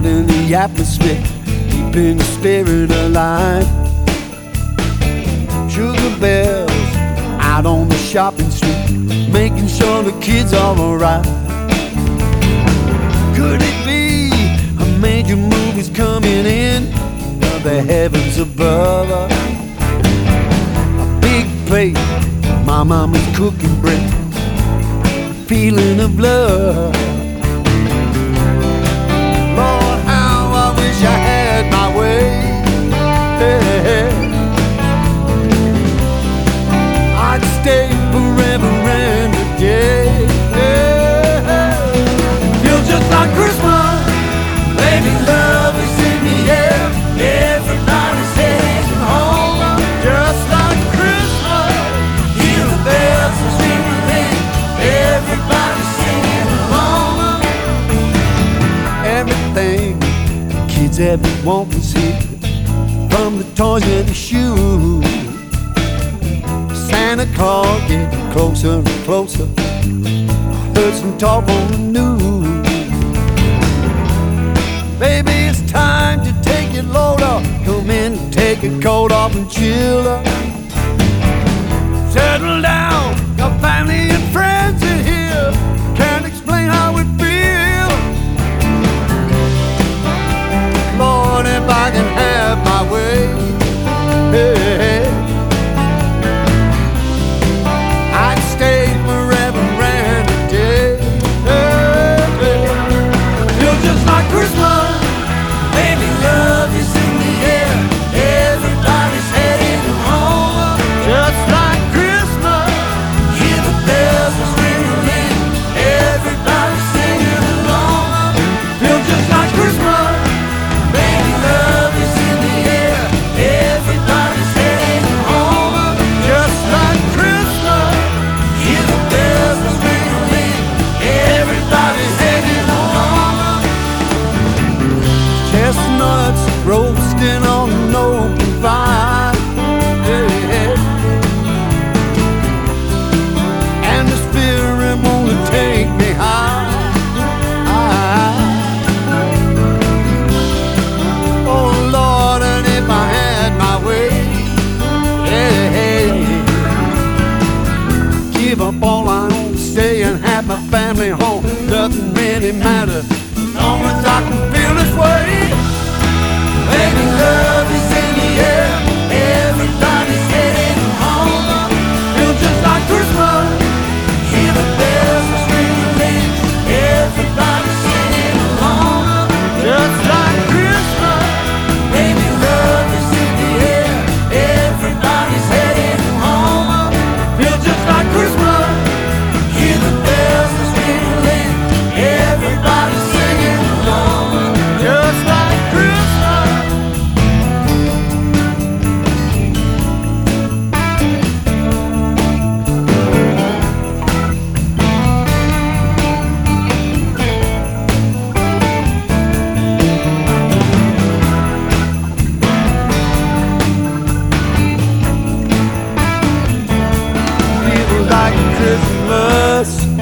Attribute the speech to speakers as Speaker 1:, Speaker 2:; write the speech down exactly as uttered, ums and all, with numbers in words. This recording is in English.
Speaker 1: out in the atmosphere, keeping the spirit alive. Sugar bells out on the shopping street, making sure the kids are alright. Could it be a major movie's coming in of the heavens above us? A big plate, my mama's cooking bread, feeling of love. Lord, how I wish I had my way. Hey, hey. I'd stay forever and a day. Hey, hey. Feels just like Christmas. Baby, love is in the air. Everybody's heading home. Just like Christmas. Hear the bells are ringing. Everybody's singing along. Everything kids ever want is here, from the toys and the shoes. Santa Claus getting closer and closer. I heard some talk on the news. Baby, it's time to take your load off. Come in and take your coat off and chill up. Settle down, your family and friends are here. Can't explain how we feel. Lord, if I can have my way. Hey, hey. I'd stay forever and a day. Hey, hey. Feels just like Christmas. Baby, love is in the air. Everybody's heading home. Just like Christmas. Hear the bells are ringing. Everybody's singing along. Feels just like Christmas. Baby, love is in the air. Everybody's heading home. Just like Christmas. Hear the bells are ringing. Everybody's heading home. Chestnuts roasting on an open fire. Hey, hey. And the spirit wanna take me high. Oh Lord, and if I had my way, hey, hey. Give up all I own, stay and have my family home. Doesn't really matter as long as I can feel this way. Baby, love is in the air. Everybody's heading home. Feels just like Christmas. Hear the bells are ringing. Everybody's singing along. Just like Christmas. Baby, love is in the air. Everybody's heading home. Feels just like Christmas. Hear the bells are ringing. Everybody's singing along. Just like Christmas. Feels like Christmas.